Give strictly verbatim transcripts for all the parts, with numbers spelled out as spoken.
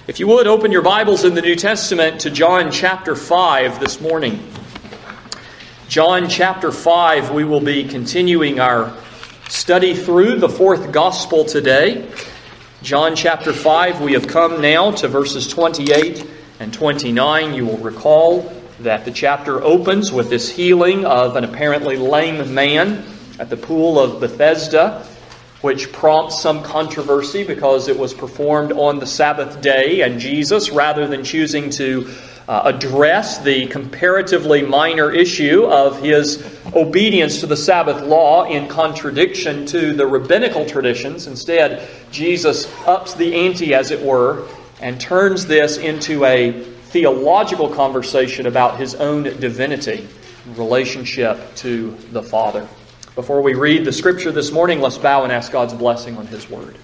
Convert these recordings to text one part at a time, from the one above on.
If you would, open your Bibles in the New Testament to John chapter five this morning. John chapter five, we will be continuing our study through the fourth gospel today. John chapter five, we have come now to verses twenty-eight and twenty-nine. You will recall that the chapter opens with this healing of an apparently lame man at the pool of Bethesda, which prompts some controversy because it was performed on the Sabbath day, and Jesus, rather than choosing to uh, address the comparatively minor issue of his obedience to the Sabbath law in contradiction to the rabbinical traditions, instead, Jesus ups the ante, as it were, and turns this into a theological conversation about his own divinity in relationship to the Father. Before we read the Scripture this morning, let's bow and ask God's blessing on His Word.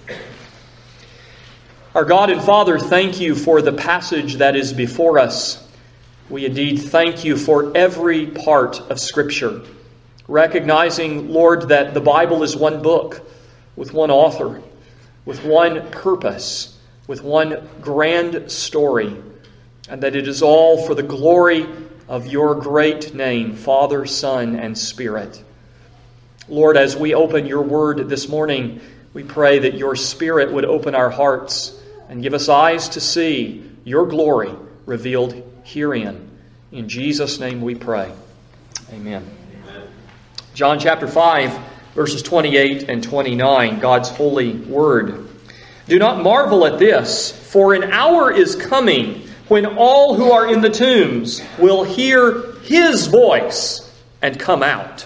Our God and Father, thank you for the passage that is before us. We indeed thank you for every part of Scripture, recognizing, Lord, that the Bible is one book, with one author, with one purpose, with one grand story, and that it is all for the glory of your great name, Father, Son, and Spirit. Lord, as we open your word this morning, we pray that your Spirit would open our hearts and give us eyes to see your glory revealed herein. In Jesus' name we pray. Amen. Amen. John chapter five, verses twenty-eight and twenty-nine, God's holy word. Do not marvel at this, for an hour is coming when all who are in the tombs will hear his voice and come out.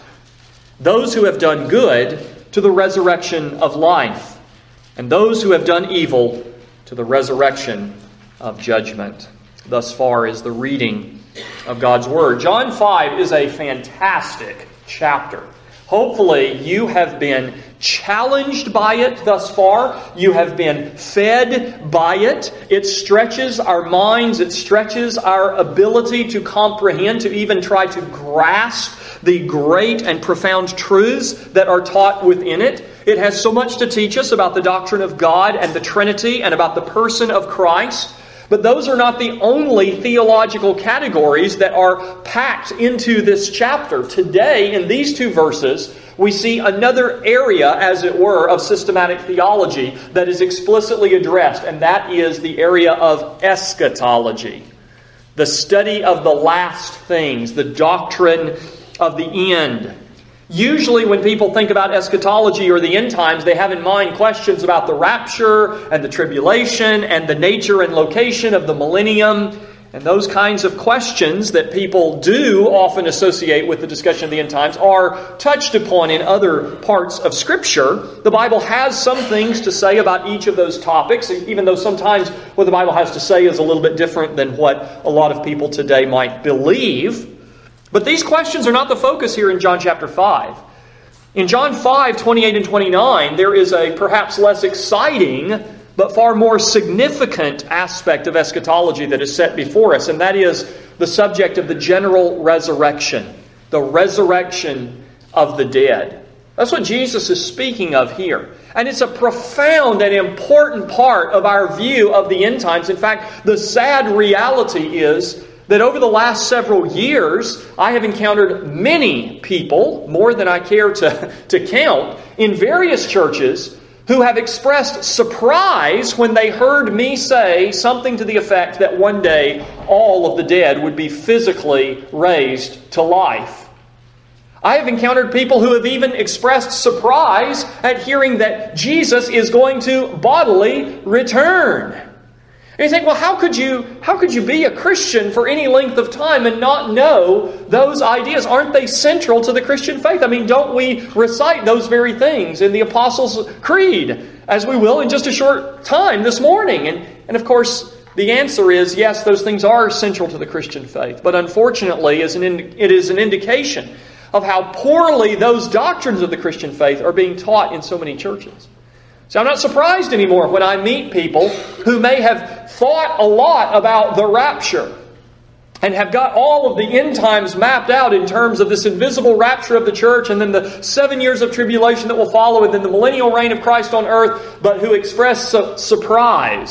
Those who have done good to the resurrection of life, and those who have done evil to the resurrection of judgment. Thus far is the reading of God's Word. John five is a fantastic chapter. Hopefully you have been challenged by it thus far. You have been fed by it. It stretches our minds. It stretches our ability to comprehend, to even try to grasp the great and profound truths that are taught within it. It has so much to teach us about the doctrine of God and the Trinity and about the person of Christ. But those are not the only theological categories that are packed into this chapter. Today, in these two verses, we see another area, as it were, of systematic theology that is explicitly addressed, and that is the area of eschatology, the study of the last things, the doctrine of the end. Usually when people think about eschatology or the end times, they have in mind questions about the rapture and the tribulation and the nature and location of the millennium. And those kinds of questions that people do often associate with the discussion of the end times are touched upon in other parts of Scripture. The Bible has some things to say about each of those topics, even though sometimes what the Bible has to say is a little bit different than what a lot of people today might believe. But these questions are not the focus here in John chapter five. In John five, twenty-eight and twenty-nine, there is a perhaps less exciting but far more significant aspect of eschatology that is set before us, and that is the subject of the general resurrection, the resurrection of the dead. That's what Jesus is speaking of here. And it's a profound and important part of our view of the end times. In fact, the sad reality is that over the last several years, I have encountered many people, more than I care to, to count, in various churches who have expressed surprise when they heard me say something to the effect that one day all of the dead would be physically raised to life. I have encountered people who have even expressed surprise at hearing that Jesus is going to bodily return. And you think, well, how could you how could you be a Christian for any length of time and not know those ideas? Aren't they central to the Christian faith? I mean, don't we recite those very things in the Apostles' Creed, as we will in just a short time this morning? And, and of course, the answer is yes, those things are central to the Christian faith. But unfortunately, it is an indication of how poorly those doctrines of the Christian faith are being taught in so many churches. So I'm not surprised anymore when I meet people who may have thought a lot about the rapture and have got all of the end times mapped out in terms of this invisible rapture of the church and then the seven years of tribulation that will follow and then the millennial reign of Christ on earth, but who express su- surprise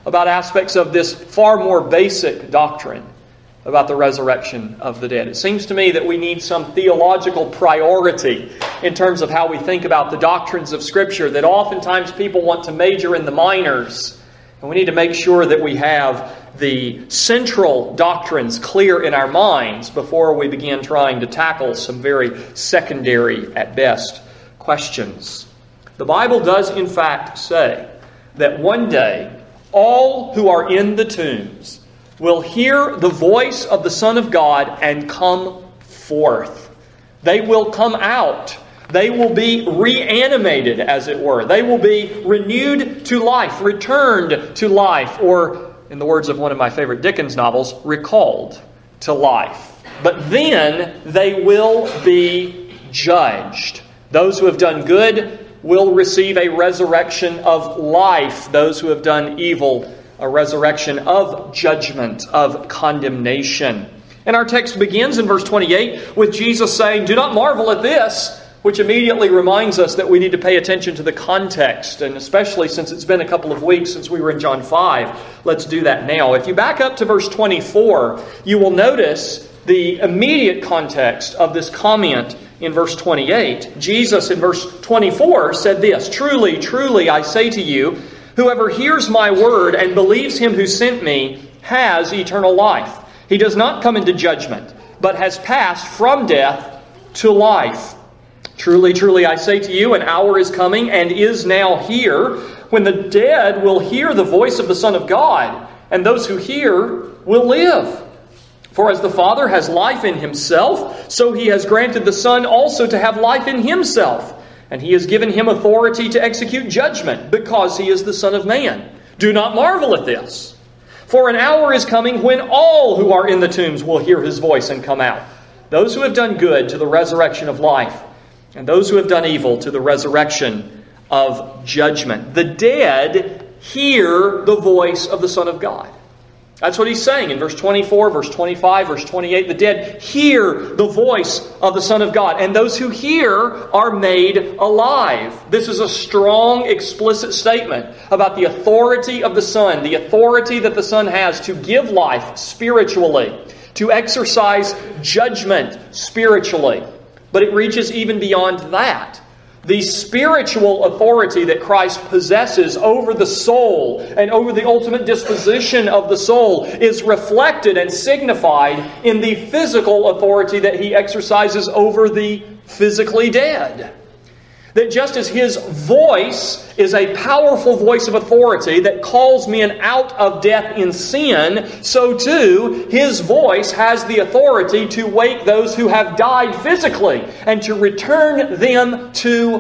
about aspects of this far more basic doctrine about the resurrection of the dead. It seems to me that we need some theological priority in terms of how we think about the doctrines of Scripture, that oftentimes people want to major in the minors. And we need to make sure that we have the central doctrines clear in our minds before we begin trying to tackle some very secondary, at best, questions. The Bible does in fact say that one day all who are in the tombs will hear the voice of the Son of God and come forth. They will come out. They will be reanimated, as it were. They will be renewed to life, returned to life, or, in the words of one of my favorite Dickens novels, recalled to life. But then they will be judged. Those who have done good will receive a resurrection of life. Those who have done evil, a resurrection of judgment, of condemnation. And our text begins in verse twenty-eight with Jesus saying, "Do not marvel at this," which immediately reminds us that we need to pay attention to the context, and especially since it's been a couple of weeks since we were in John five, let's do that now. If you back up to verse twenty-four, you will notice the immediate context of this comment in verse twenty-eight. Jesus in verse twenty-four said this, "Truly, truly, I say to you, whoever hears my word and believes him who sent me has eternal life. He does not come into judgment, but has passed from death to life. Truly, truly, I say to you, an hour is coming and is now here when the dead will hear the voice of the Son of God, and those who hear will live. For as the Father has life in himself, so he has granted the Son also to have life in himself. And he has given him authority to execute judgment, because he is the Son of Man. Do not marvel at this. For an hour is coming when all who are in the tombs will hear his voice and come out. Those who have done good to the resurrection of life, and those who have done evil to the resurrection of judgment." The dead hear the voice of the Son of God. That's what he's saying in verse twenty-four, verse twenty-five, verse twenty-eight. The dead hear the voice of the Son of God, and those who hear are made alive. This is a strong, explicit statement about the authority of the Son, the authority that the Son has to give life spiritually, to exercise judgment spiritually. But it reaches even beyond that. The spiritual authority that Christ possesses over the soul and over the ultimate disposition of the soul is reflected and signified in the physical authority that he exercises over the physically dead. That just as his voice is a powerful voice of authority that calls men out of death in sin, so too his voice has the authority to wake those who have died physically and to return them to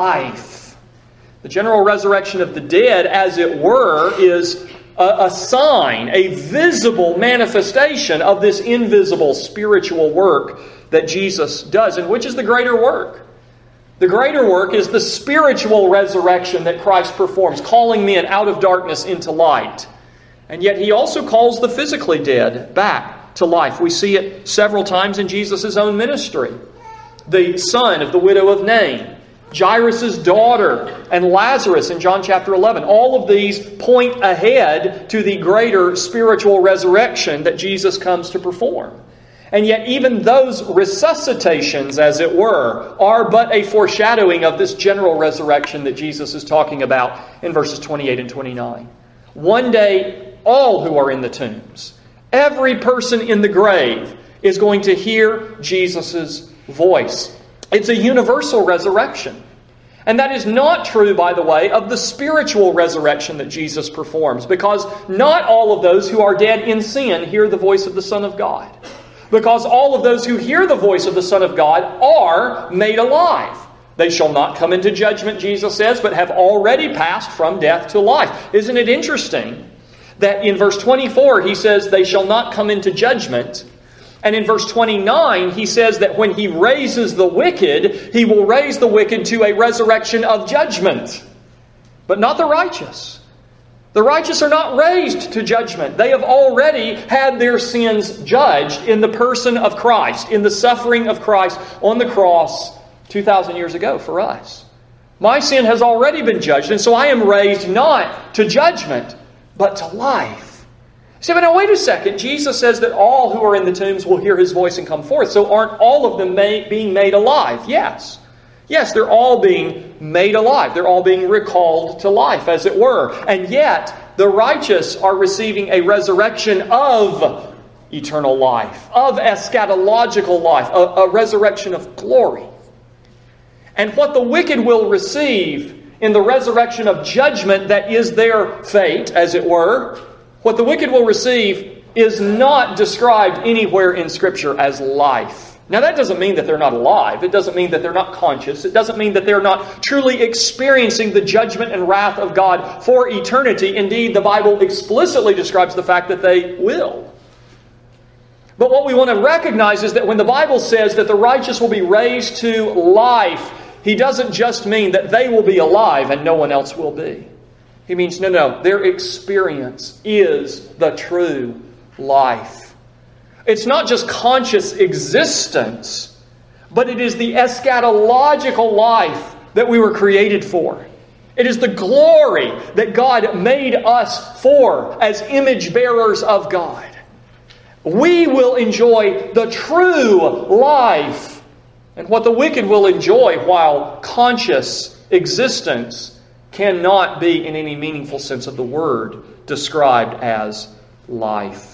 life. The general resurrection of the dead, as it were, is a, a sign, a visible manifestation of this invisible spiritual work that Jesus does. And which is the greater work? The greater work is the spiritual resurrection that Christ performs, calling men out of darkness into light. And yet he also calls the physically dead back to life. We see it several times in Jesus' own ministry. The son of the widow of Nain, Jairus' daughter, and Lazarus in John chapter eleven. All of these point ahead to the greater spiritual resurrection that Jesus comes to perform. And yet even those resuscitations, as it were, are but a foreshadowing of this general resurrection that Jesus is talking about in verses twenty-eight and twenty-nine. One day, all who are in the tombs, every person in the grave, is going to hear Jesus' voice. It's a universal resurrection. And that is not true, by the way, of the spiritual resurrection that Jesus performs, because not all of those who are dead in sin hear the voice of the Son of God. Because all of those who hear the voice of the Son of God are made alive. They shall not come into judgment, Jesus says, but have already passed from death to life. Isn't it interesting that in verse twenty-four he says they shall not come into judgment, and in verse twenty-nine he says that when he raises the wicked, he will raise the wicked to a resurrection of judgment, but not the righteous. The righteous are not raised to judgment. They have already had their sins judged in the person of Christ, in the suffering of Christ on the cross two thousand years ago for us. My sin has already been judged, and so I am raised not to judgment, but to life. See, but now wait a second. Jesus says that all who are in the tombs will hear His voice and come forth. So aren't all of them made, being made alive? Yes. Yes, they're all being made alive. They're all being recalled to life, as it were. And yet, the righteous are receiving a resurrection of eternal life, of eschatological life, a, a resurrection of glory. And what the wicked will receive in the resurrection of judgment that is their fate, as it were, what the wicked will receive is not described anywhere in Scripture as life. Now that doesn't mean that they're not alive. It doesn't mean that they're not conscious. It doesn't mean that they're not truly experiencing the judgment and wrath of God for eternity. Indeed, the Bible explicitly describes the fact that they will. But what we want to recognize is that when the Bible says that the righteous will be raised to life, He doesn't just mean that they will be alive and no one else will be. He means, no, no, their experience is the true life. It's not just conscious existence, but it is the eschatological life that we were created for. It is the glory that God made us for as image bearers of God. We will enjoy the true life, and what the wicked will enjoy while conscious existence cannot be, in any meaningful sense of the word, described as life.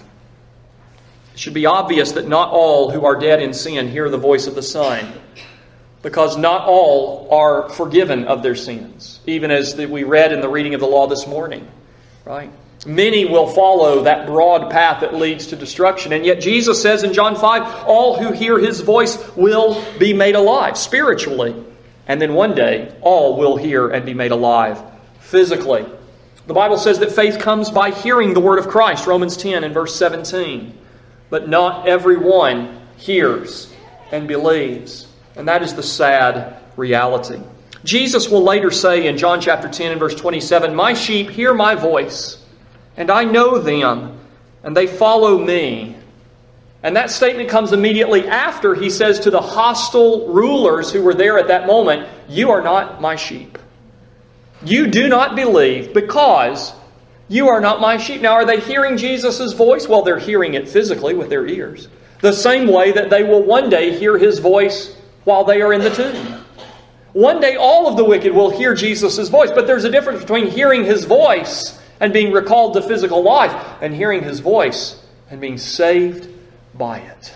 It should be obvious that not all who are dead in sin hear the voice of the Son, because not all are forgiven of their sins, even as we read in the reading of the law this morning. Right? Many will follow that broad path that leads to destruction, and yet Jesus says in John five, all who hear His voice will be made alive spiritually. And then one day, all will hear and be made alive physically. The Bible says that faith comes by hearing the word of Christ, Romans ten and verse seventeen. But not everyone hears and believes. And that is the sad reality. Jesus will later say in John chapter ten and verse twenty-seven, my sheep hear my voice, and I know them, and they follow me. And that statement comes immediately after He says to the hostile rulers who were there at that moment, you are not my sheep. You do not believe because you are not my sheep. Now, are they hearing Jesus' voice? Well, they're hearing it physically with their ears. The same way that they will one day hear His voice while they are in the tomb. One day all of the wicked will hear Jesus' voice, but there's a difference between hearing His voice and being recalled to physical life and hearing His voice and being saved by it.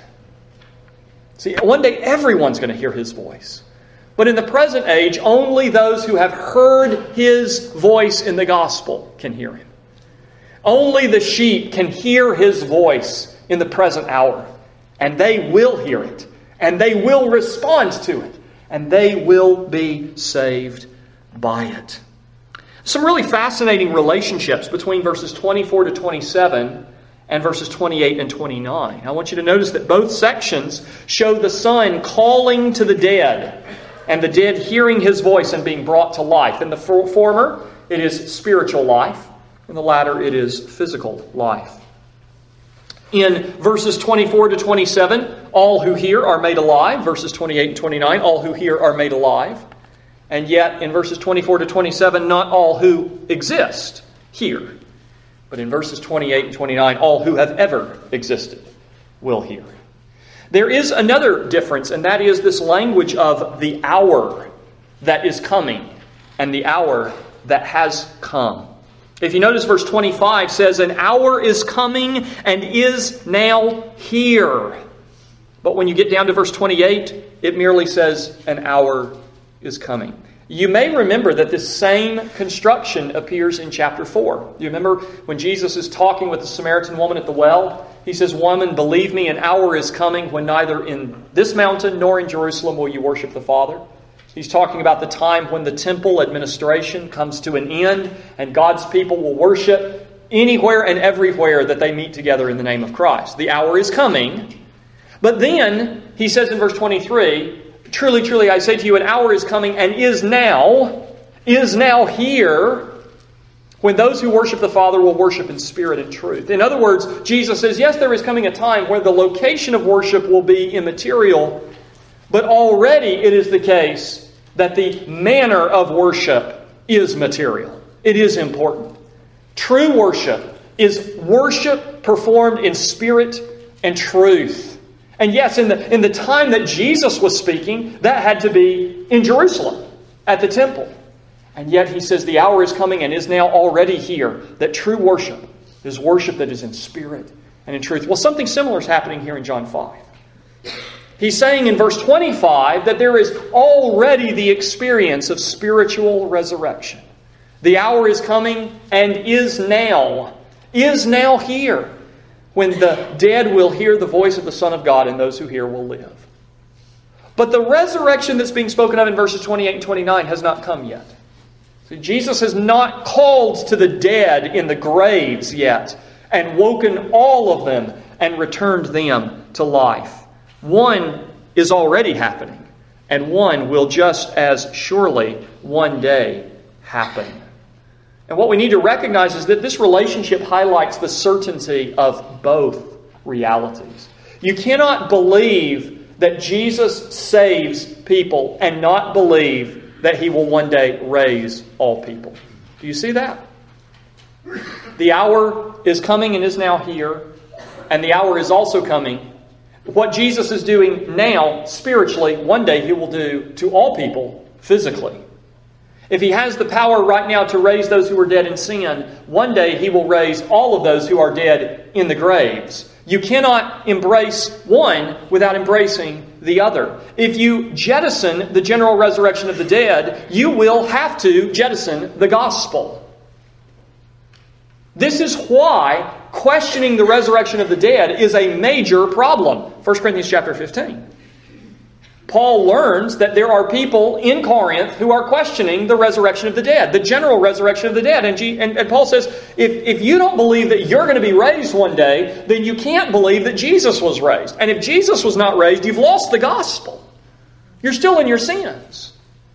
See, one day everyone's going to hear His voice. But in the present age, only those who have heard His voice in the gospel can hear Him. Only the sheep can hear His voice in the present hour. And they will hear it. And they will respond to it. And they will be saved by it. Some really fascinating relationships between verses twenty-four to twenty-seven and verses twenty-eight and twenty-nine. I want you to notice that both sections show the Son calling to the dead, and the dead hearing His voice and being brought to life. In the former, it is spiritual life. In the latter, it is physical life. In verses twenty-four to twenty-seven, all who hear are made alive. Verses twenty-eight and twenty-nine, all who hear are made alive. And yet, in verses twenty-four to twenty-seven, not all who exist hear. But in verses twenty-eight and twenty-nine, all who have ever existed will hear. There is another difference, and that is this language of the hour that is coming and the hour that has come. If you notice, verse twenty-five says, an hour is coming and is now here. But when you get down to verse twenty-eight, it merely says, an hour is coming. You may remember that this same construction appears in chapter four. You remember when Jesus is talking with the Samaritan woman at the well? He says, woman, believe me, an hour is coming when neither in this mountain nor in Jerusalem will you worship the Father. He's talking about the time when the temple administration comes to an end and God's people will worship anywhere and everywhere that they meet together in the name of Christ. The hour is coming. But then, he says in verse twenty-three, truly, truly, I say to you, an hour is coming and is now, is now here, when those who worship the Father will worship in spirit and truth. In other words, Jesus says, yes, there is coming a time where the location of worship will be immaterial, but already it is the case that the manner of worship is material. It is important. True worship is worship performed in spirit and truth. And yes, in the, in the time that Jesus was speaking, that had to be in Jerusalem, at the temple. And yet he says the hour is coming and is now already here, that true worship is worship that is in spirit and in truth. Well, something similar is happening here in John five. He's saying in verse twenty-five that there is already the experience of spiritual resurrection. The hour is coming and is now, is now here, when the dead will hear the voice of the Son of God and those who hear will live. But the resurrection that's being spoken of in verses twenty-eight and twenty-nine has not come yet. See, Jesus has not called to the dead in the graves yet and woken all of them and returned them to life. One is already happening, and one will just as surely one day happen. And what we need to recognize is that this relationship highlights the certainty of both realities. You cannot believe that Jesus saves people and not believe that He will one day raise all people. Do you see that? The hour is coming and is now here, and the hour is also coming. What Jesus is doing now, spiritually, one day He will do to all people physically. If He has the power right now to raise those who are dead in sin, one day He will raise all of those who are dead in the graves. You cannot embrace one without embracing the other. If you jettison the general resurrection of the dead, you will have to jettison the gospel. This is why questioning the resurrection of the dead is a major problem. First Corinthians chapter fifteen. Paul learns that there are people in Corinth who are questioning the resurrection of the dead, the general resurrection of the dead. And, G, and, and Paul says, if, if you don't believe that you're going to be raised one day, then you can't believe that Jesus was raised. And if Jesus was not raised, you've lost the gospel. You're still in your sins.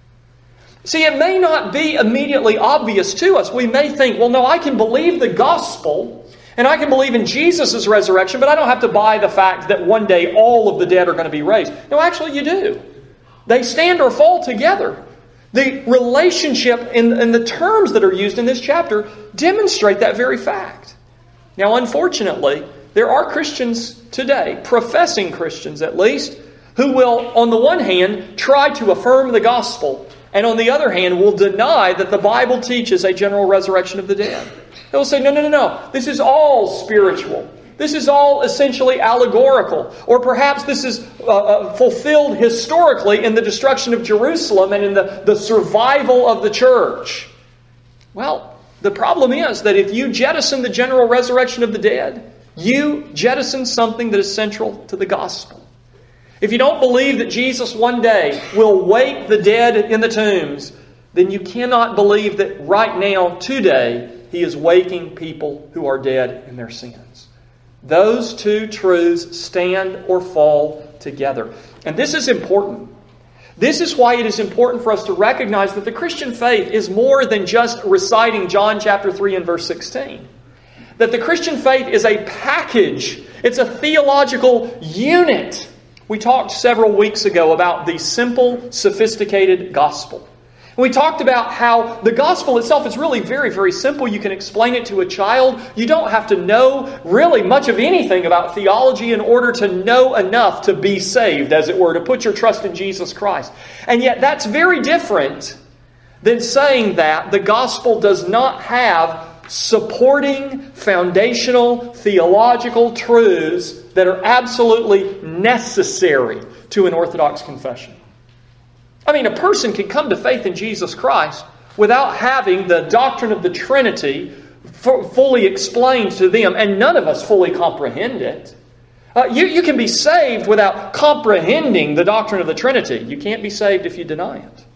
See, it may not be immediately obvious to us. We may think, well, no, I can believe the gospel and I can believe in Jesus' resurrection, but I don't have to buy the fact that one day all of the dead are going to be raised. No, actually you do. They stand or fall together. The relationship and, and the terms that are used in this chapter demonstrate that very fact. Now, unfortunately, there are Christians today, professing Christians at least, who will, on the one hand, try to affirm the gospel, and on the other hand, will deny that the Bible teaches a general resurrection of the dead. They will say, no, no, no, no. This is all spiritual. This is all essentially allegorical. Or perhaps this is uh, uh, fulfilled historically in the destruction of Jerusalem and in the, the survival of the church. Well, the problem is that if you jettison the general resurrection of the dead, you jettison something that is central to the gospel. If you don't believe that Jesus one day will wake the dead in the tombs, then you cannot believe that right now, today, He is waking people who are dead in their sins. Those two truths stand or fall together. And this is important. This is why it is important for us to recognize that the Christian faith is more than just reciting John chapter three and verse sixteen. That the Christian faith is a package. It's a theological unit. We talked several weeks ago about the simple, sophisticated gospel. We talked about how the gospel itself is really very, very simple. You can explain it to a child. You don't have to know really much of anything about theology in order to know enough to be saved, as it were, to put your trust in Jesus Christ. And yet that's very different than saying that the gospel does not have supporting, foundational, theological truths that are absolutely necessary to an Orthodox confession. I mean, a person can come to faith in Jesus Christ without having the doctrine of the Trinity f- fully explained to them, and none of us fully comprehend it. Uh, you, you can be saved without comprehending the doctrine of the Trinity. You can't be saved if you deny it.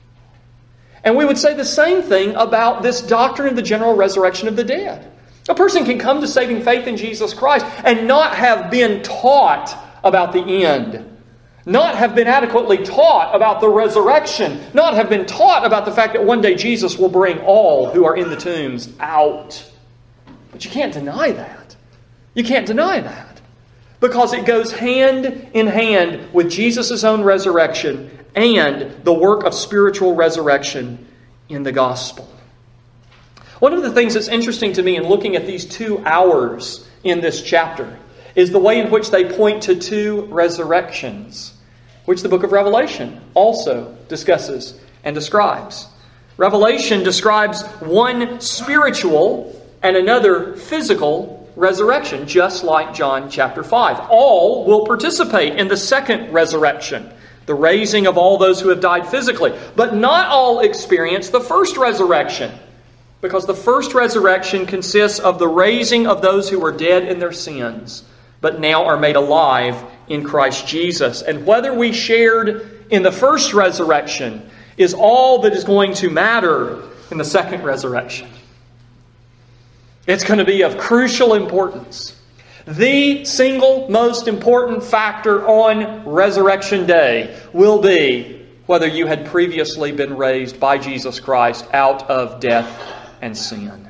And we would say the same thing about this doctrine of the general resurrection of the dead. A person can come to saving faith in Jesus Christ and not have been taught about the end. Not have been adequately taught about the resurrection. Not have been taught about the fact that one day Jesus will bring all who are in the tombs out. But you can't deny that. You can't deny that. Because it goes hand in hand with Jesus' own resurrection and the work of spiritual resurrection in the gospel. One of the things that's interesting to me in looking at these two hours in this chapter is the way in which they point to two resurrections, which the book of Revelation also discusses and describes. Revelation describes one spiritual and another physical resurrection, just like John chapter five. All will participate in the second resurrection, the raising of all those who have died physically. But not all experience the first resurrection, because the first resurrection consists of the raising of those who were dead in their sins, but now are made alive in Christ Jesus. And whether we shared in the first resurrection is all that is going to matter in the second resurrection. It's going to be of crucial importance. The single most important factor on Resurrection Day will be whether you had previously been raised by Jesus Christ out of death and sin.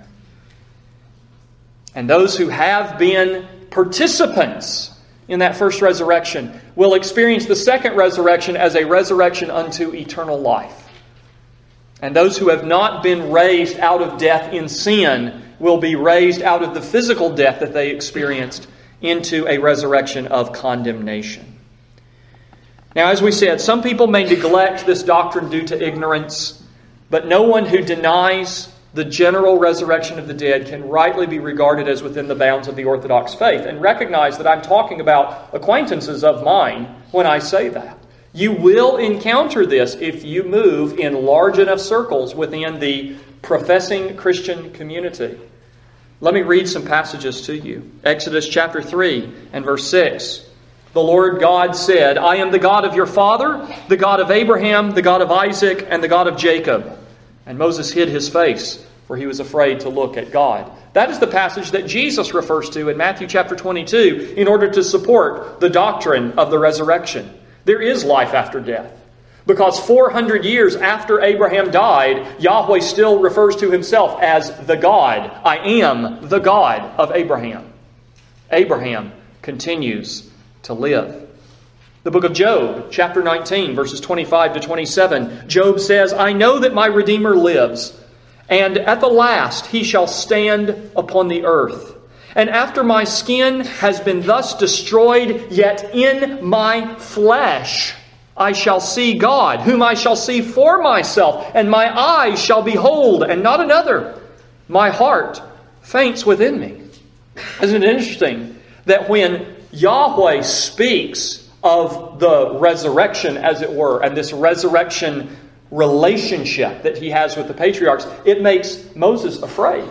And those who have been participants in that first resurrection will experience the second resurrection as a resurrection unto eternal life. And those who have not been raised out of death in sin will be raised out of the physical death that they experienced into a resurrection of condemnation. Now, as we said, some people may neglect this doctrine due to ignorance, but no one who denies the general resurrection of the dead can rightly be regarded as within the bounds of the Orthodox faith. And recognize that I'm talking about acquaintances of mine when I say that. You will encounter this if you move in large enough circles within the professing Christian community. Let me read some passages to you. Exodus chapter three and verse six. The Lord God said, I am the God of your father, the God of Abraham, the God of Isaac, and the God of Jacob. And Moses hid his face, for he was afraid to look at God. That is the passage that Jesus refers to in Matthew chapter twenty-two in order to support the doctrine of the resurrection. There is life after death. Because four hundred years after Abraham died, Yahweh still refers to himself as the God. I am the God of Abraham. Abraham continues to live. The book of Job, chapter nineteen, verses twenty-five to twenty-seven. Job says, I know that my Redeemer lives, and at the last he shall stand upon the earth. And after my skin has been thus destroyed, yet in my flesh I shall see God, whom I shall see for myself, and my eyes shall behold, and not another. My heart faints within me. Isn't it interesting that when Yahweh speaks of the resurrection, as it were, and this resurrection relationship that he has with the patriarchs, it makes Moses afraid.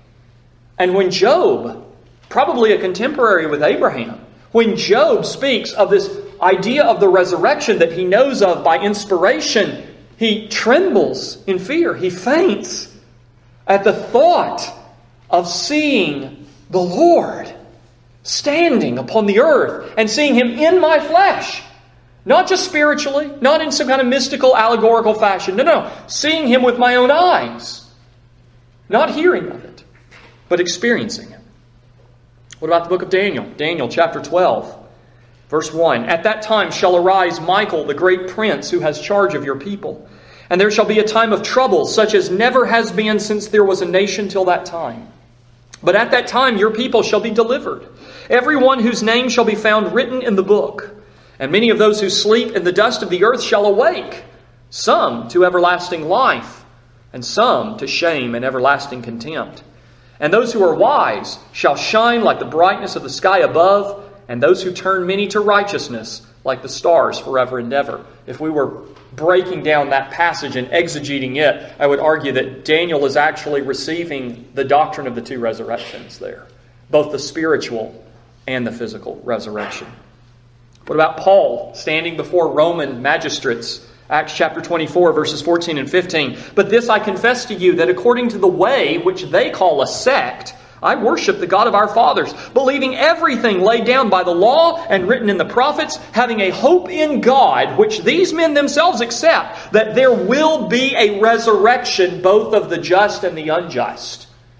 And when Job, probably a contemporary with Abraham, when Job speaks of this idea of the resurrection that he knows of by inspiration, he trembles in fear. He faints at the thought of seeing the Lord standing upon the earth and seeing Him in my flesh. Not just spiritually, not in some kind of mystical, allegorical fashion. No, no. Seeing Him with my own eyes. Not hearing of it, but experiencing it. What about the book of Daniel? Daniel chapter twelve, verse one. At that time shall arise Michael, the great prince, who has charge of your people. And there shall be a time of trouble, such as never has been since there was a nation till that time. But at that time your people shall be delivered, every one whose name shall be found written in the book. And many of those who sleep in the dust of the earth shall awake, some to everlasting life, and some to shame and everlasting contempt. And those who are wise shall shine like the brightness of the sky above, and those who turn many to righteousness like the stars forever and ever. If we were breaking down that passage and exegeting it, I would argue that Daniel is actually receiving the doctrine of the two resurrections there, both the spiritual and the physical resurrection. What about Paul standing before Roman magistrates? Acts chapter twenty-four, verses fourteen and fifteen. But this I confess to you, that according to the way which they call a sect, I worship the God of our fathers, believing everything laid down by the law and written in the prophets, having a hope in God, which these men themselves accept, that there will be a resurrection both of the just and the unjust.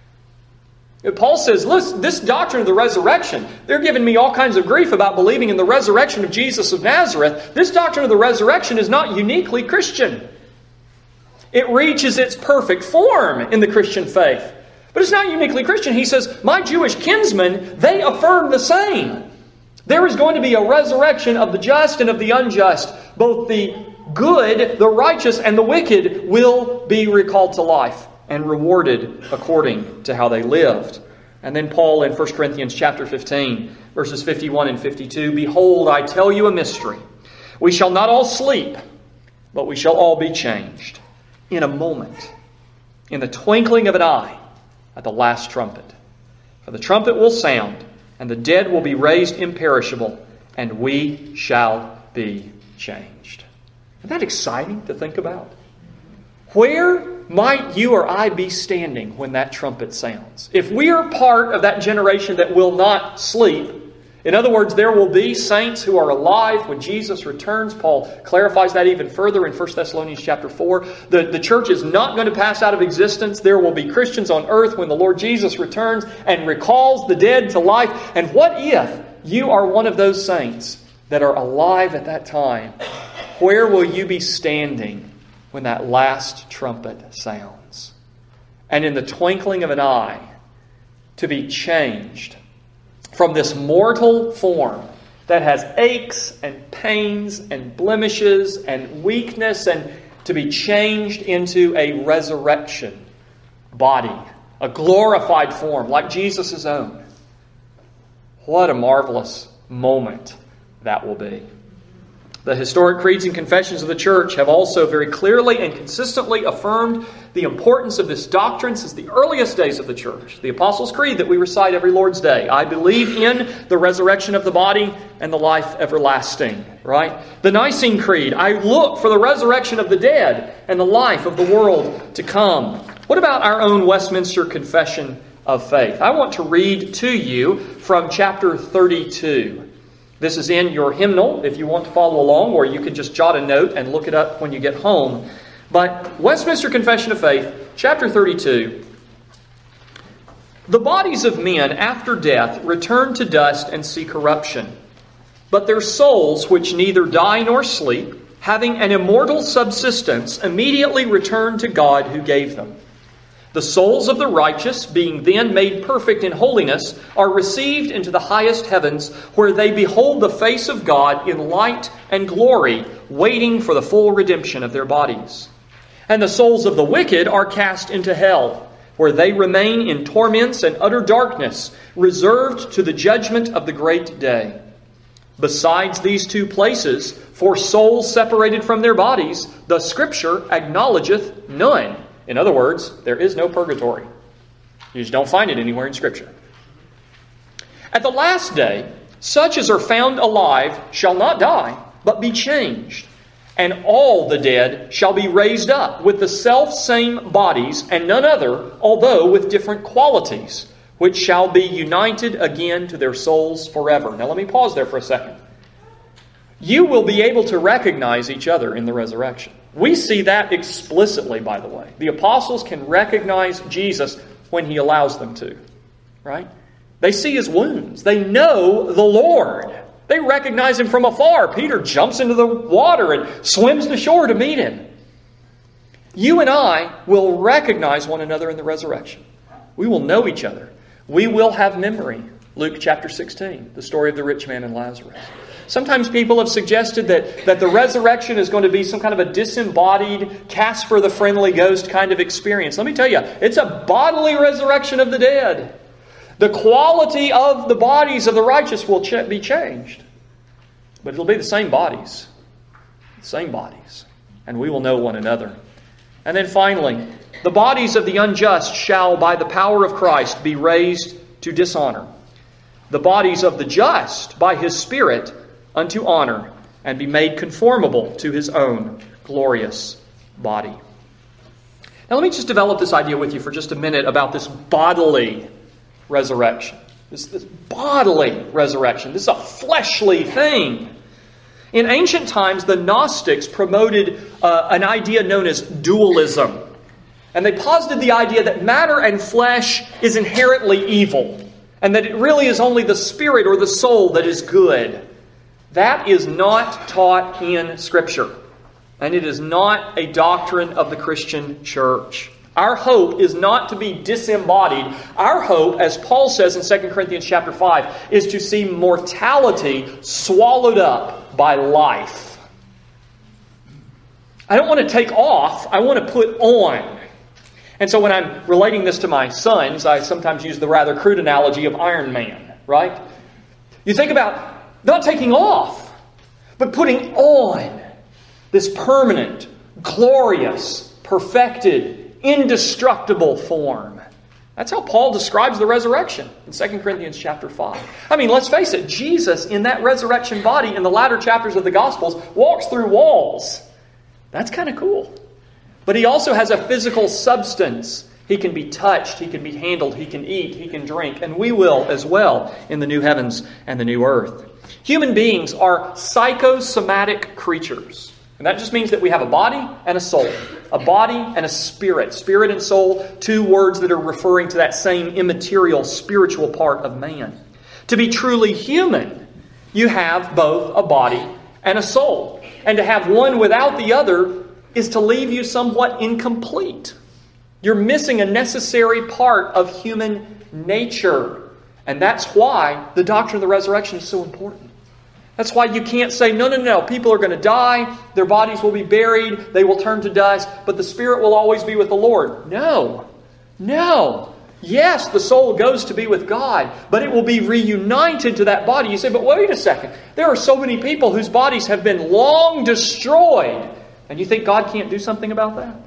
Paul says, listen, this doctrine of the resurrection, they're giving me all kinds of grief about believing in the resurrection of Jesus of Nazareth. This doctrine of the resurrection is not uniquely Christian. It reaches its perfect form in the Christian faith But it's not uniquely Christian. He says, my Jewish kinsmen, they affirm the same. There is going to be a resurrection of the just and of the unjust. Both the good, the righteous, and the wicked will be recalled to life and rewarded according to how they lived. And then Paul in First Corinthians chapter fifteen, verses fifty-one and fifty-two, behold, I tell you a mystery. We shall not all sleep, but we shall all be changed in a moment, in the twinkling of an eye, at the last trumpet. For the trumpet will sound, and the dead will be raised imperishable, and we shall be changed. Isn't that exciting to think about? Where might you or I be standing when that trumpet sounds? If we are part of that generation that will not sleep, in other words, there will be saints who are alive when Jesus returns. Paul clarifies that even further in First Thessalonians chapter four. The, the church is not going to pass out of existence. There will be Christians on earth when the Lord Jesus returns and recalls the dead to life. And what if you are one of those saints that are alive at that time? Where will you be standing when that last trumpet sounds? And in the twinkling of an eye, to be changed from this mortal form that has aches and pains and blemishes and weakness, and to be changed into a resurrection body, a glorified form like Jesus' own. What a marvelous moment that will be. The historic creeds and confessions of the church have also very clearly and consistently affirmed the importance of this doctrine since the earliest days of the church. The Apostles' Creed that we recite every Lord's Day. I believe in the resurrection of the body and the life everlasting. Right? The Nicene Creed. I look for the resurrection of the dead and the life of the world to come. What about our own Westminster Confession of Faith? I want to read to you from chapter thirty-two. This is in your hymnal if you want to follow along, or you can just jot a note and look it up when you get home. But Westminster Confession of Faith, chapter thirty-two. The bodies of men after death return to dust and see corruption. But their souls, which neither die nor sleep, having an immortal subsistence, immediately return to God who gave them. The souls of the righteous, being then made perfect in holiness, are received into the highest heavens, where they behold the face of God in light and glory, waiting for the full redemption of their bodies. And the souls of the wicked are cast into hell, where they remain in torments and utter darkness, reserved to the judgment of the great day. Besides these two places, for souls separated from their bodies, the Scripture acknowledgeth none. In other words, there is no purgatory. You just don't find it anywhere in Scripture. At the last day, such as are found alive shall not die, but be changed. And all the dead shall be raised up with the self-same bodies, and none other, although with different qualities, which shall be united again to their souls forever. Now let me pause there for a second. You will be able to recognize each other in the resurrection. We see that explicitly, by the way. The apostles can recognize Jesus when He allows them to. Right? They see His wounds. They know the Lord. They recognize Him from afar. Peter jumps into the water and swims to shore to meet Him. You and I will recognize one another in the resurrection. We will know each other. We will have memory. Luke chapter sixteen, the story of the rich man and Lazarus. Sometimes people have suggested that, that the resurrection is going to be some kind of a disembodied Casper the Friendly Ghost kind of experience. Let me tell you, it's a bodily resurrection of the dead. The quality of the bodies of the righteous will ch- be changed. But it'll be the same bodies. The same bodies. And we will know one another. And then finally, the bodies of the unjust shall, by the power of Christ, be raised to dishonor. The bodies of the just, by His Spirit, unto honor, and be made conformable to His own glorious body. Now let me just develop this idea with you for just a minute about this bodily resurrection. This, this bodily resurrection. This is a fleshly thing. In ancient times, the Gnostics promoted uh, an idea known as dualism. And they posited the idea that matter and flesh is inherently evil, and that it really is only the spirit or the soul that is good. That is not taught in Scripture. And it is not a doctrine of the Christian church. Our hope is not to be disembodied. Our hope, as Paul says in Second Corinthians chapter five, is to see mortality swallowed up by life. I don't want to take off. I want to put on. And so when I'm relating this to my sons, I sometimes use the rather crude analogy of Iron Man, right? You think about not taking off, but putting on this permanent, glorious, perfected, indestructible form. That's how Paul describes the resurrection in Second Corinthians chapter five. I mean, let's face it, Jesus in that resurrection body in the latter chapters of the Gospels walks through walls. That's kind of cool. But he also has a physical substance. He can be touched, he can be handled, he can eat, he can drink, and we will as well in the new heavens and the new earth. Human beings are psychosomatic creatures. And that just means that we have a body and a soul. A body and a spirit. Spirit and soul, two words that are referring to that same immaterial spiritual part of man. To be truly human, you have both a body and a soul. And to have one without the other is to leave you somewhat incomplete. You're missing a necessary part of human nature. And that's why the doctrine of the resurrection is so important. That's why you can't say, no, no, no, people are going to die, their bodies will be buried, they will turn to dust, but the spirit will always be with the Lord. No, no. Yes, the soul goes to be with God, but it will be reunited to that body. You say, but wait a second. There are so many people whose bodies have been long destroyed. And you think God can't do something about that?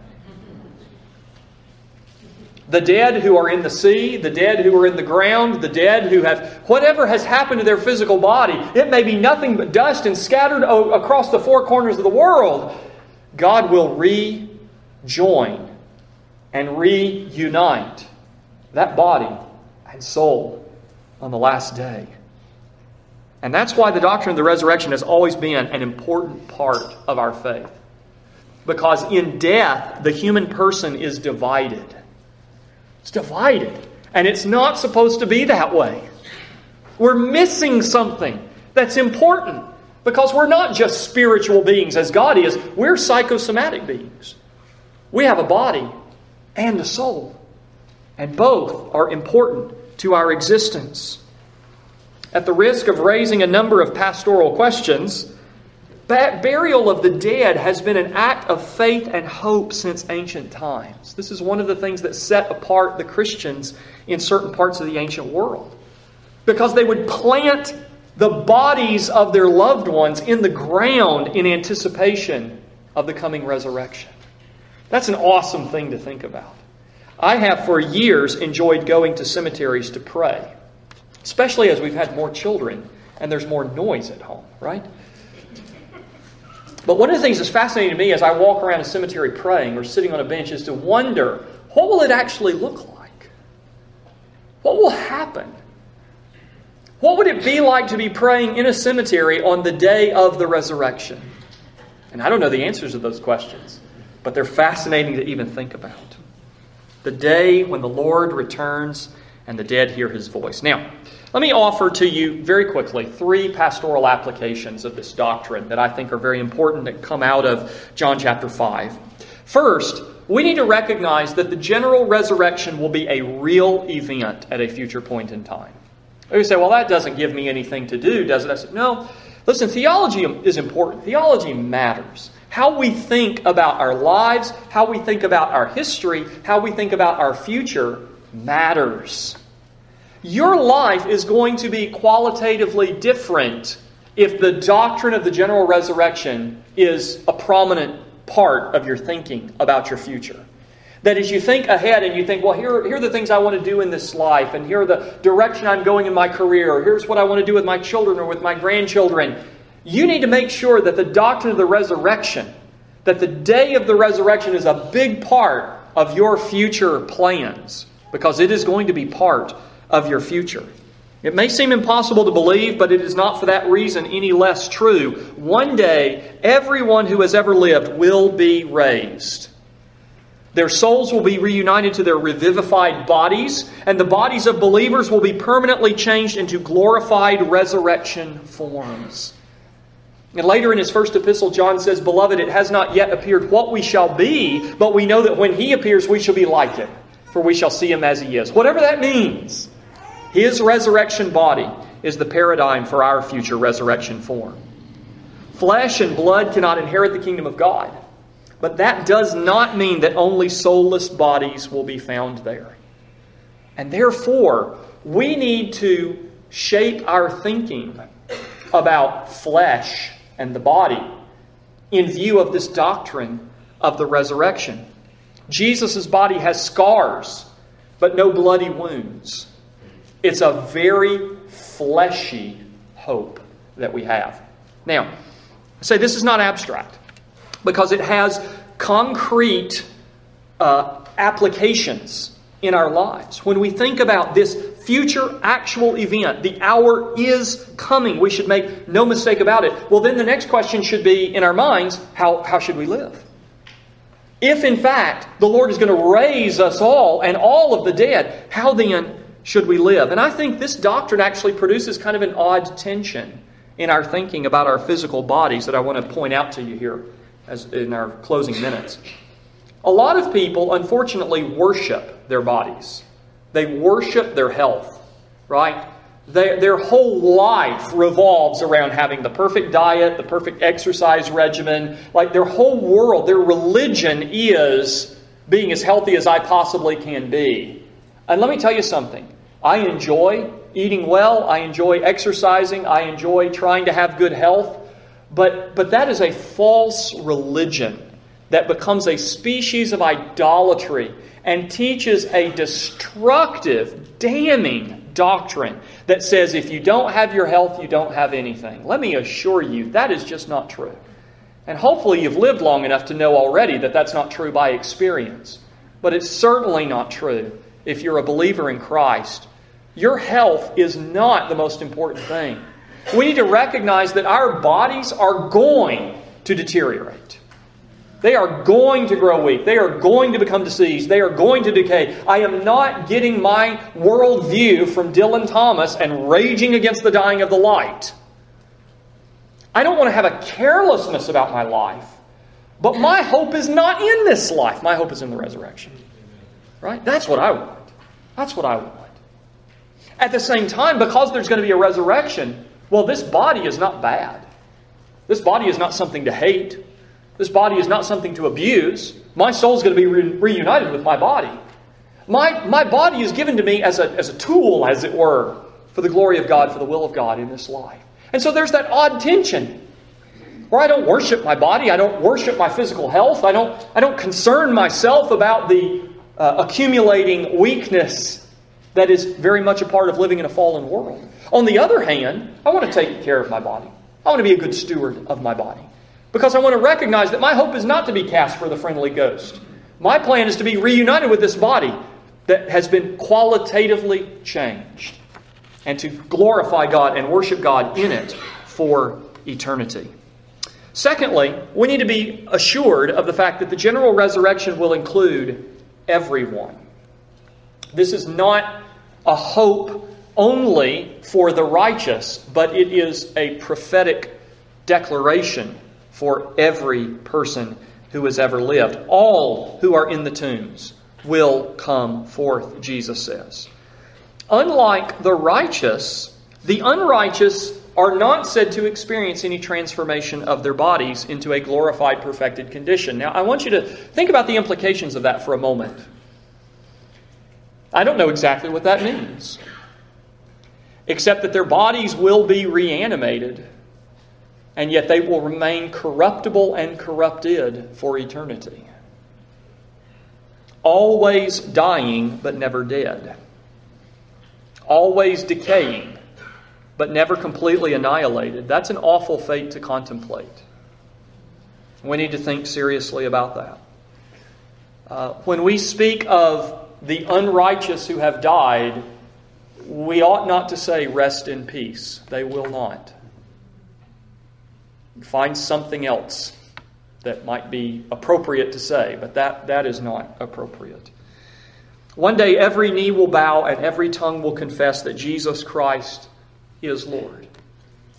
The dead who are in the sea, the dead who are in the ground, the dead who have... Whatever has happened to their physical body, it may be nothing but dust and scattered across the four corners of the world. God will rejoin and reunite that body and soul on the last day. And that's why the doctrine of the resurrection has always been an important part of our faith. Because in death, the human person is divided. It's divided. And it's not supposed to be that way. We're missing something that's important. Because we're not just spiritual beings as God is. We're psychosomatic beings. We have a body and a soul. And both are important to our existence. At the risk of raising a number of pastoral questions, burial of the dead has been an act of faith and hope since ancient times. This is one of the things that set apart the Christians in certain parts of the ancient world. Because they would plant the bodies of their loved ones in the ground in anticipation of the coming resurrection. That's an awesome thing to think about. I have for years enjoyed going to cemeteries to pray. Especially as we've had more children and there's more noise at home, right? But one of the things that's fascinating to me as I walk around a cemetery praying or sitting on a bench is to wonder, what will it actually look like? What will happen? What would it be like to be praying in a cemetery on the day of the resurrection? And I don't know the answers to those questions, but they're fascinating to even think about. The day when the Lord returns and the dead hear His voice. Now, let me offer to you very quickly three pastoral applications of this doctrine that I think are very important that come out of John chapter five. First, we need to recognize that the general resurrection will be a real event at a future point in time. You say, well, that doesn't give me anything to do, does it? I said, no. Listen, theology is important. Theology matters. How we think about our lives, how we think about our history, how we think about our future matters. Your life is going to be qualitatively different if the doctrine of the general resurrection is a prominent part of your thinking about your future. That as you think ahead and you think, well, here, here are the things I want to do in this life, and here are the direction I'm going in my career, or here's what I want to do with my children or with my grandchildren. You need to make sure that the doctrine of the resurrection, that the day of the resurrection is a big part of your future plans, because it is going to be part of your future. It may seem impossible to believe, but it is not for that reason any less true. One day, everyone who has ever lived will be raised. Their souls will be reunited to their revivified bodies, and the bodies of believers will be permanently changed into glorified resurrection forms. And later in his first epistle, John says, "Beloved, it has not yet appeared what we shall be, but we know that when he appears, we shall be like him, for we shall see him as he is." Whatever that means, his resurrection body is the paradigm for our future resurrection form. Flesh and blood cannot inherit the kingdom of God, but that does not mean that only soulless bodies will be found there. And therefore, we need to shape our thinking about flesh and the body in view of this doctrine of the resurrection. Jesus' body has scars, but no bloody wounds. It's a very fleshy hope that we have. Now, I say this is not abstract, because it has concrete uh, applications in our lives. When we think about this future actual event, the hour is coming. We should make no mistake about it. Well, then the next question should be in our minds, how, how should we live? If, in fact, the Lord is going to raise us all and all of the dead, how then should we live? And I think this doctrine actually produces kind of an odd tension in our thinking about our physical bodies that I want to point out to you here as in our closing minutes. A lot of people, unfortunately, worship their bodies. They worship their health, right? They, their whole life revolves around having the perfect diet, the perfect exercise regimen. Like their whole world, their religion is being as healthy as I possibly can be. And let me tell you something. I enjoy eating well. I enjoy exercising. I enjoy trying to have good health. But, but that is a false religion that becomes a species of idolatry and teaches a destructive, damning doctrine that says if you don't have your health, you don't have anything. Let me assure you, that is just not true. And hopefully you've lived long enough to know already that that's not true by experience. But it's certainly not true if you're a believer in Christ. Your health is not the most important thing. We need to recognize that our bodies are going to deteriorate. They are going to grow weak. They are going to become diseased. They are going to decay. I am not getting my worldview from Dylan Thomas and raging against the dying of the light. I don't want to have a carelessness about my life. But my hope is not in this life. My hope is in the resurrection. Right? That's what I want. That's what I want. At the same time, because there's going to be a resurrection, well, this body is not bad. This body is not something to hate. This body is not something to abuse. My soul is going to be re- reunited with my body. My, my body is given to me as a, as a tool, as it were, for the glory of God, for the will of God in this life. And so there's that odd tension where I don't worship my body. I don't worship my physical health. I don't, I don't concern myself about the uh, accumulating weakness that is very much a part of living in a fallen world. On the other hand, I want to take care of my body. I want to be a good steward of my body. Because I want to recognize that my hope is not to be Casper the Friendly Ghost. My plan is to be reunited with this body that has been qualitatively changed. And to glorify God and worship God in it for eternity. Secondly, we need to be assured of the fact that the general resurrection will include everyone. This is not a hope only for the righteous, but it is a prophetic declaration for every person who has ever lived. All who are in the tombs will come forth, Jesus says. Unlike the righteous, the unrighteous are not said to experience any transformation of their bodies into a glorified, perfected condition. Now, I want you to think about the implications of that for a moment. I don't know exactly what that means, except that their bodies will be reanimated, and yet they will remain corruptible and corrupted for eternity. Always dying, but never dead. Always decaying, but never completely annihilated. That's an awful fate to contemplate. We need to think seriously about that. Uh, when we speak of the unrighteous who have died, we ought not to say, rest in peace. They will not. Find something else that might be appropriate to say, but that, that is not appropriate. One day every knee will bow and every tongue will confess that Jesus Christ is Lord.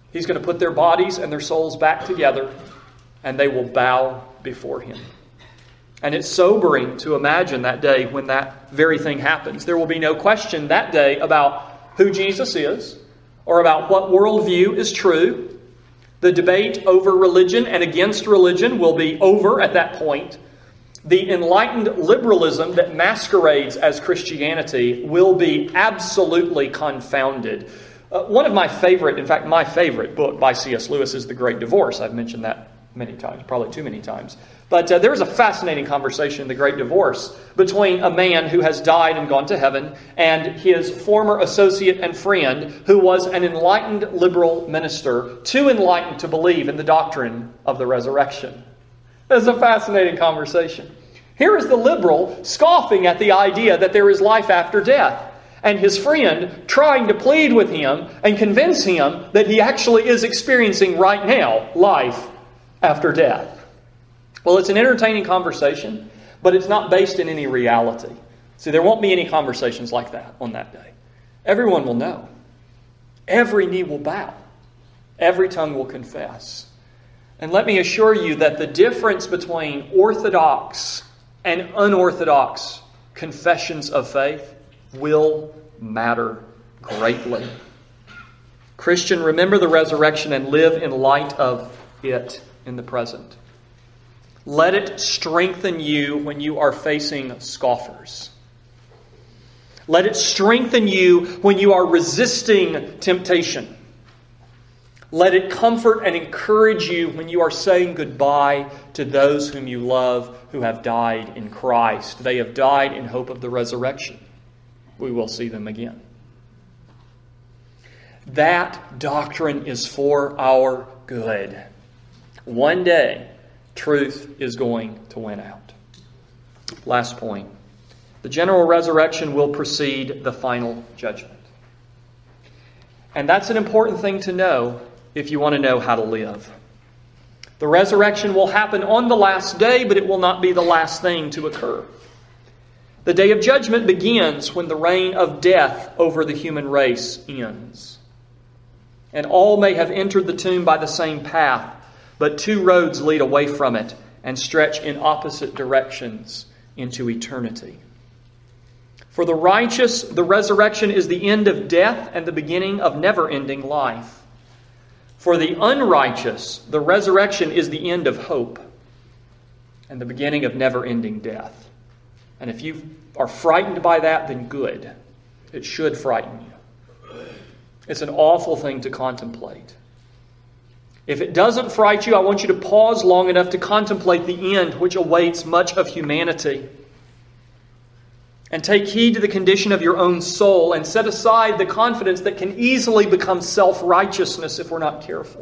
He's going to put their bodies and their souls back together, and they will bow before Him. And it's sobering to imagine that day when that very thing happens. There will be no question that day about who Jesus is or about what worldview is true. The debate over religion and against religion will be over at that point. The enlightened liberalism that masquerades as Christianity will be absolutely confounded. Uh, one of my favorite, in fact, my favorite book by C S Lewis is The Great Divorce. I've mentioned that many times, probably too many times. But uh, there is a fascinating conversation in The Great Divorce between a man who has died and gone to heaven and his former associate and friend who was an enlightened liberal minister, too enlightened to believe in the doctrine of the resurrection. It's a fascinating conversation. Here is the liberal scoffing at the idea that there is life after death, and his friend trying to plead with him and convince him that he actually is experiencing right now life after death. Well, it's an entertaining conversation, but it's not based in any reality. See, there won't be any conversations like that on that day. Everyone will know. Every knee will bow. Every tongue will confess. And let me assure you that the difference between orthodox and unorthodox confessions of faith will matter greatly. Christian, remember the resurrection and live in light of it in the present. Let it strengthen you when you are facing scoffers. Let it strengthen you when you are resisting temptation. Let it comfort and encourage you when you are saying goodbye to those whom you love who have died in Christ. They have died in hope of the resurrection. We will see them again. That doctrine is for our good. One day, truth is going to win out. Last point. The general resurrection will precede the final judgment. And that's an important thing to know if you want to know how to live. The resurrection will happen on the last day, but it will not be the last thing to occur. The day of judgment begins when the reign of death over the human race ends. And all may have entered the tomb by the same path, but two roads lead away from it and stretch in opposite directions into eternity. For the righteous, the resurrection is the end of death and the beginning of never-ending life. For the unrighteous, the resurrection is the end of hope and the beginning of never-ending death. And if you are frightened by that, then good. It should frighten you. It's an awful thing to contemplate. If it doesn't frighten you, I want you to pause long enough to contemplate the end which awaits much of humanity. And take heed to the condition of your own soul and set aside the confidence that can easily become self-righteousness if we're not careful.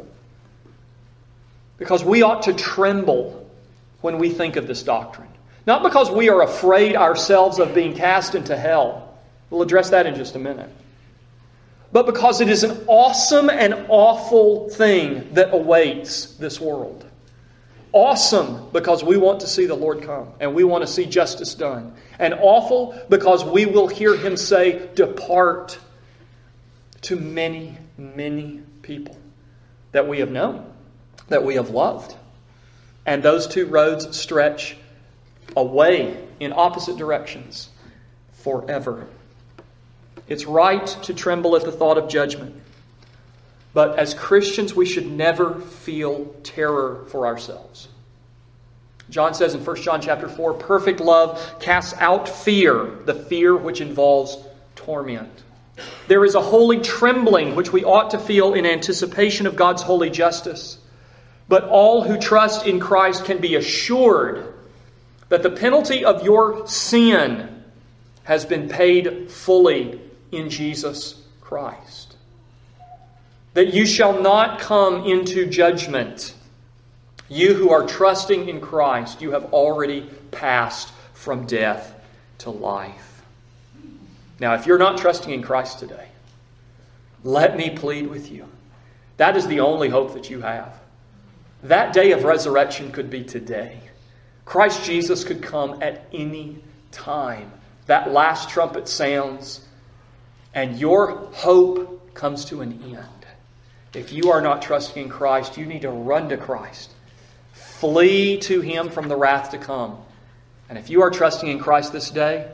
Because we ought to tremble when we think of this doctrine. Not because we are afraid ourselves of being cast into hell. We'll address that in just a minute. But because it is an awesome and awful thing that awaits this world. Awesome because we want to see the Lord come and we want to see justice done. And awful because we will hear Him say, "Depart," to many, many people that we have known, that we have loved. And those two roads stretch away in opposite directions forever. It's right to tremble at the thought of judgment. But as Christians, we should never feel terror for ourselves. John says in First John chapter four, perfect love casts out fear, the fear which involves torment. There is a holy trembling which we ought to feel in anticipation of God's holy justice. But all who trust in Christ can be assured that the penalty of your sin has been paid fully in Jesus Christ. That you shall not come into judgment. You who are trusting in Christ, you have already passed from death to life. Now, if you're not trusting in Christ today, let me plead with you. That is the only hope that you have. That day of resurrection could be today. Christ Jesus could come at any time. That last trumpet sounds, and your hope comes to an end. If you are not trusting in Christ, you need to run to Christ. Flee to Him from the wrath to come. And if you are trusting in Christ this day,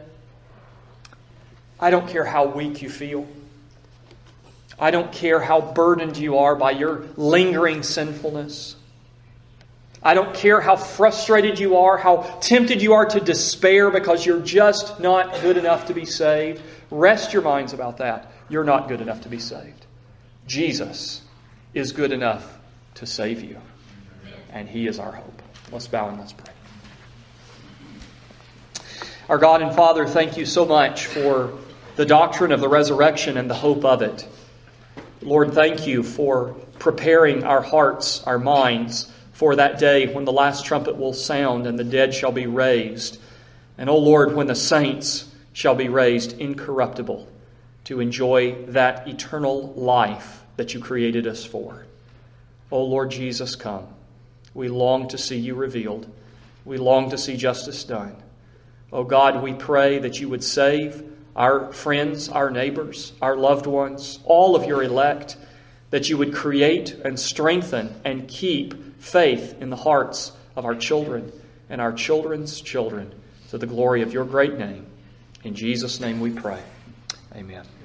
I don't care how weak you feel. I don't care how burdened you are by your lingering sinfulness. I don't care how frustrated you are, how tempted you are to despair because you're just not good enough to be saved. Rest your minds about that. You're not good enough to be saved. Jesus is good enough to save you. And He is our hope. Let's bow and let's pray. Our God and Father, thank You so much for the doctrine of the resurrection and the hope of it. Lord, thank You for preparing our hearts, our minds, for that day when the last trumpet will sound and the dead shall be raised. And, O Lord, when the saints shall be raised incorruptible to enjoy that eternal life that You created us for. O Lord Jesus, come. We long to see You revealed. We long to see justice done. O God, we pray that You would save our friends, our neighbors, our loved ones, all of Your elect, that You would create and strengthen and keep faith in the hearts of our children and our children's children to the glory of Your great name. In Jesus' name we pray. Amen.